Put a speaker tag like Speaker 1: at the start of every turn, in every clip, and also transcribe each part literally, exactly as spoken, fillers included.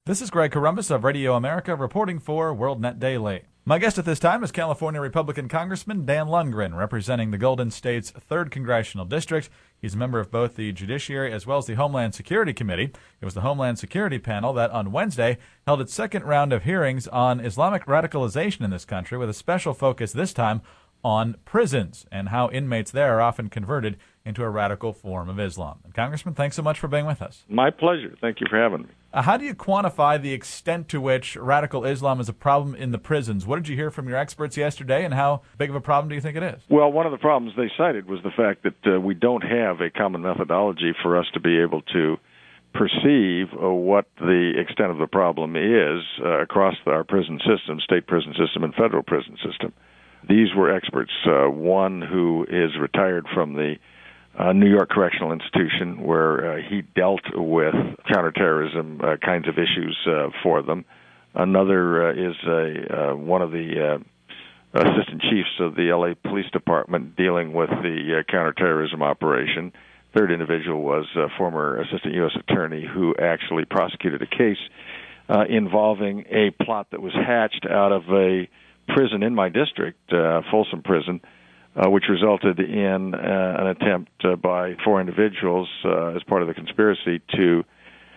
Speaker 1: This is Greg Corombos of Radio America reporting for WorldNet Daily. My guest at this time is California Republican Congressman Dan Lundgren, representing the Golden State's third Congressional District. He's a member of both the Judiciary as well as the Homeland Security Committee. It was the Homeland Security panel that on Wednesday held its second round of hearings on Islamic radicalization in this country, with a special focus this time on prisons and how inmates there are often converted into a radical form of Islam. And Congressman, thanks so much for being with us.
Speaker 2: My pleasure. Thank you for having me.
Speaker 1: Uh, how do you quantify the extent to which radical Islam is a problem in the prisons? What did you hear from your experts yesterday, and how big of a problem do you think it is?
Speaker 2: Well, one of the problems they cited was the fact that uh, we don't have a common methodology for us to be able to perceive uh, what the extent of the problem is uh, across our prison system, state prison system and federal prison system. These were experts, uh, one who is retired from the uh, New York Correctional Institution, where uh, he dealt with counterterrorism uh, kinds of issues uh, for them. Another uh, is a, uh, one of the uh, assistant chiefs of the L A Police Department dealing with the uh, counterterrorism operation. Third individual was a former assistant U S attorney who actually prosecuted a case uh, involving a plot that was hatched out of a prison in my district, uh, Folsom Prison, uh, which resulted in uh, an attempt uh, by four individuals uh, as part of the conspiracy to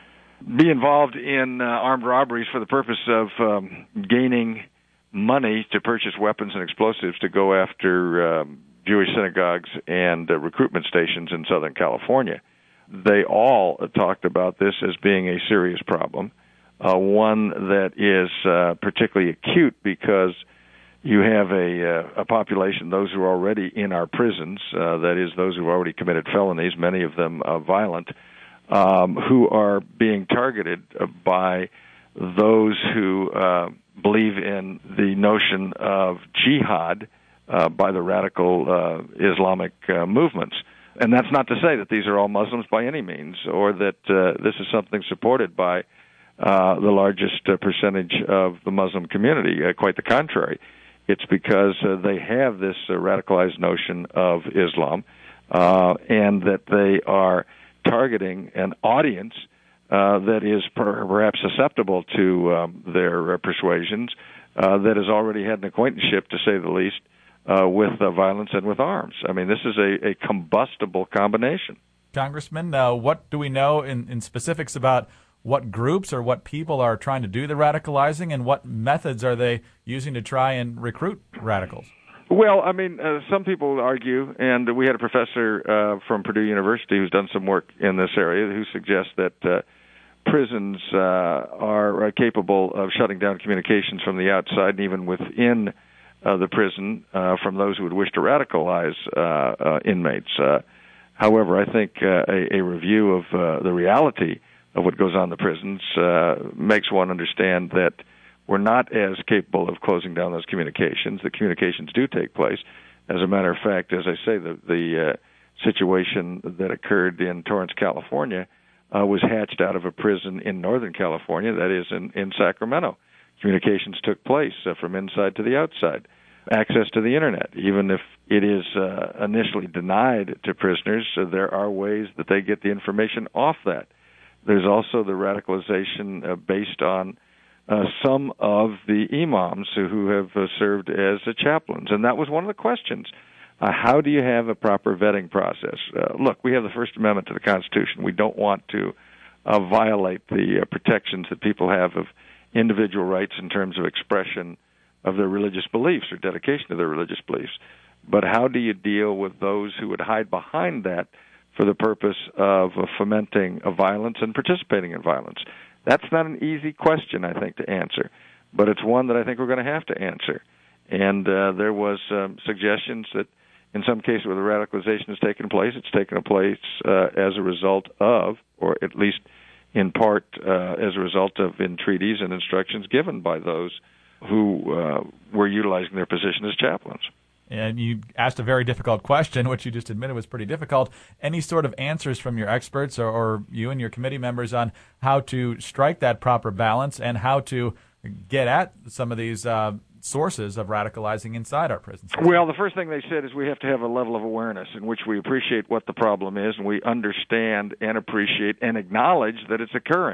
Speaker 2: be involved in uh, armed robberies for the purpose of um, gaining money to purchase weapons and explosives to go after um, Jewish synagogues and uh, recruitment stations in Southern California. They all uh, talked about this as being a serious problem, uh, one that is uh, particularly acute because you have a, uh, a population, those who are already in our prisons, uh, that is, those who have already committed felonies, many of them uh, violent, um, who are being targeted by those who uh, believe in the notion of jihad uh, by the radical uh, Islamic uh, movements. And that's not to say that these are all Muslims by any means, or that uh, this is something supported by uh, the largest uh, percentage of the Muslim community. Uh, quite the contrary. It's because uh, they have this uh, radicalized notion of Islam, uh, and that they are targeting an audience uh, that is per- perhaps susceptible to um, their uh, persuasions, uh, that has already had an acquaintanceship, to say the least, uh, with uh, violence and with arms. I mean, this is a, a combustible combination.
Speaker 1: Congressman, uh, what do we know in, in specifics about what groups or what people are trying to do the radicalizing, and what methods are they using to try and recruit radicals?
Speaker 2: Well, I mean, uh, some people argue, and we had a professor uh, from Purdue University who's done some work in this area who suggests that uh, prisons uh, are uh, capable of shutting down communications from the outside and even within uh, the prison uh, from those who would wish to radicalize uh, uh, inmates. Uh, however, I think uh, a, a review of uh, the reality of what goes on in the prisons uh, makes one understand that we're not as capable of closing down those communications. The communications do take place. As a matter of fact, as I say, the, the uh, situation that occurred in Torrance, California, uh, was hatched out of a prison in Northern California, that is in, in Sacramento. Communications took place uh, from inside to the outside. Access to the Internet, even if it is uh, initially denied to prisoners, uh, there are ways that they get the information off that. There's also the radicalization uh, based on uh, some of the imams who, who have uh, served as uh, chaplains. And that was one of the questions. Uh, how do you have a proper vetting process? Uh, look, we have the First Amendment to the Constitution. We don't want to uh, violate the uh, protections that people have of individual rights in terms of expression of their religious beliefs or dedication to their religious beliefs. But how do you deal with those who would hide behind that for the purpose of uh, fomenting a violence and participating in violence? That's not an easy question, I think, to answer, but it's one that I think we're going to have to answer. And uh, there was um, suggestions that in some cases where the radicalization has taken place, it's taken place uh, as a result of, or at least in part uh, as a result of entreaties and instructions given by those who uh, were utilizing their position as chaplains.
Speaker 1: And you asked a very difficult question, which you just admitted was pretty difficult. Any sort of answers from your experts or, or you and your committee members on how to strike that proper balance and how to get at some of these uh, sources of radicalizing inside our prisons?
Speaker 2: Well, the first thing they said is we have to have a level of awareness in which we appreciate what the problem is and we understand and appreciate and acknowledge that it's occurring.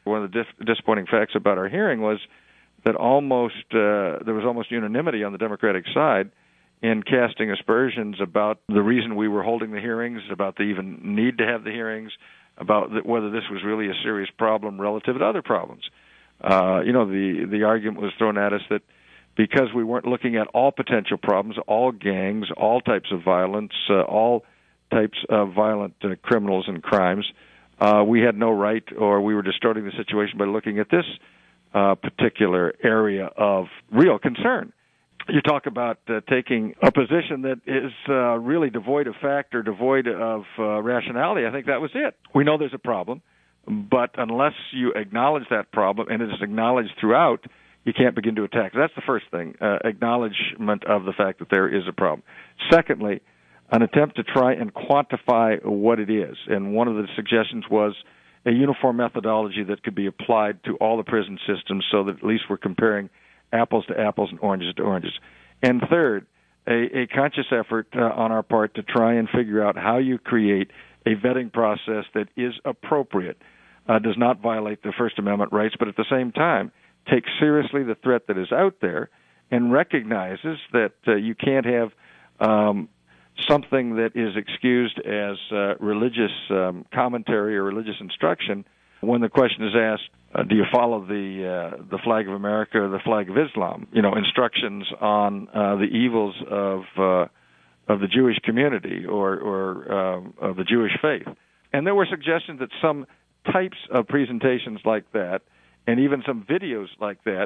Speaker 2: One of the dis- disappointing facts about our hearing was that almost uh, there was almost unanimity on the Democratic side in casting aspersions about the reason we were holding the hearings, about the even need to have the hearings, about the, whether this was really a serious problem relative to other problems. Uh, you know, the, the argument was thrown at us that because we weren't looking at all potential problems, all gangs, all types of violence, uh, all types of violent uh, criminals and crimes, uh, we had no right, or we were distorting the situation by looking at this uh, particular area of real concern. You talk about uh, taking a position that is uh, really devoid of fact or devoid of uh, rationality. I think that was it. We know there's a problem, but unless you acknowledge that problem, and it is acknowledged throughout, you can't begin to attack. That's the first thing, uh, acknowledgement of the fact that there is a problem. Secondly, an attempt to try and quantify what it is. And one of the suggestions was a uniform methodology that could be applied to all the prison systems so that at least we're comparing apples to apples and oranges to oranges. And third, a, a conscious effort uh, on our part to try and figure out how you create a vetting process that is appropriate, uh, does not violate the First Amendment rights, but at the same time takes seriously the threat that is out there and recognizes that uh, you can't have um, something that is excused as uh, religious um, commentary or religious instruction when the question is asked, uh, do you follow the uh, the flag of America or the flag of Islam? You know, instructions on uh, the evils of uh, of the Jewish community or, or uh, of the Jewish faith. And there were suggestions that some types of presentations like that, and even some videos like that,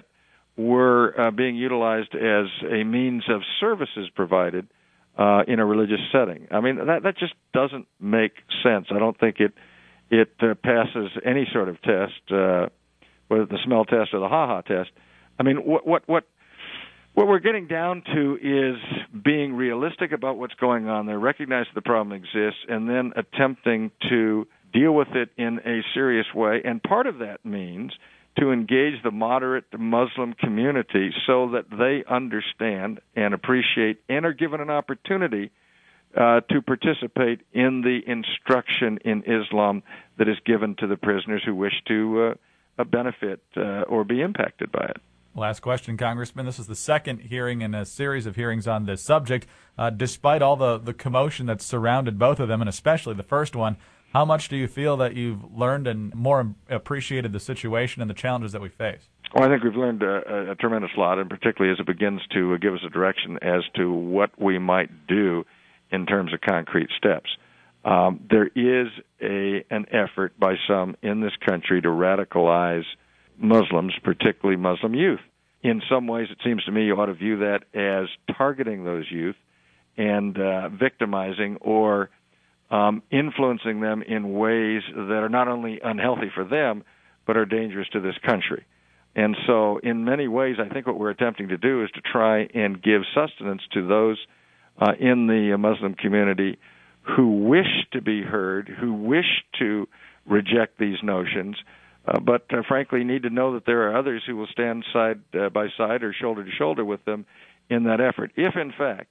Speaker 2: were uh, being utilized as a means of services provided uh, in a religious setting. I mean, that that just doesn't make sense. I don't think it it uh, passes any sort of test, uh, whether the smell test or the ha-ha test. I mean, what what what what we're getting down to is being realistic about what's going on there, recognize the problem exists, and then attempting to deal with it in a serious way. And part of that means to engage the moderate Muslim community so that they understand and appreciate and are given an opportunity uh, to participate in the instruction in Islam that is given to the prisoners who wish to uh, benefit uh, or be impacted by it.
Speaker 1: Last question, Congressman. This is the second hearing in a series of hearings on this subject. Uh, despite all the, the commotion that's surrounded both of them, and especially the first one, how much do you feel that you've learned and more appreciated the situation and the challenges that we face?
Speaker 2: Well, I think we've learned a, a tremendous lot, and particularly as it begins to give us a direction as to what we might do in terms of concrete steps. Um, there is a an effort by some in this country to radicalize Muslims, particularly Muslim youth. In some ways, it seems to me you ought to view that as targeting those youth and uh, victimizing or Um, influencing them in ways that are not only unhealthy for them, but are dangerous to this country. And so in many ways, I think what we're attempting to do is to try and give sustenance to those uh, in the Muslim community who wish to be heard, who wish to reject these notions, uh, but uh, frankly need to know that there are others who will stand side uh, by side or shoulder to shoulder with them in that effort. If, in fact,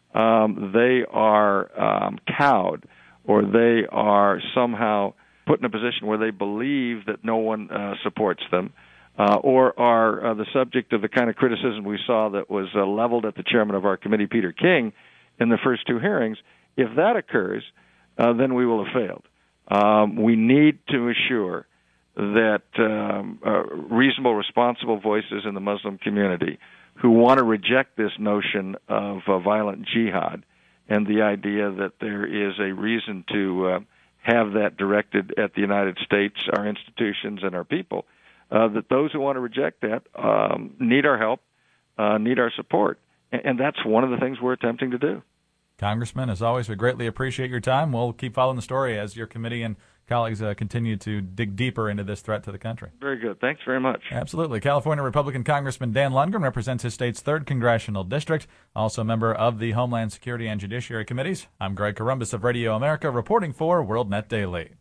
Speaker 2: um, they are um, cowed, or they are somehow put in a position where they believe that no one uh, supports them, uh, or are uh, the subject of the kind of criticism we saw that was uh, leveled at the chairman of our committee, Peter King, in the first two hearings, if that occurs, uh, then we will have failed. Um, we need to assure that um, uh, reasonable, responsible voices in the Muslim community who want to reject this notion of uh, violent jihad and the idea that there is a reason to uh, have that directed at the United States, our institutions, and our people, uh, that those who want to reject that um, need our help, uh, need our support. And, and that's one of the things we're attempting to do.
Speaker 1: Congressman, as always, we greatly appreciate your time. We'll keep following the story as your committee and colleagues uh, continue to dig deeper into this threat to the country.
Speaker 2: Very good. Thanks very much.
Speaker 1: Absolutely. California Republican Congressman Dan Lundgren represents his state's third Congressional District, also a member of the Homeland Security and Judiciary Committees. I'm Greg Corombos of Radio America, reporting for WorldNet Daily.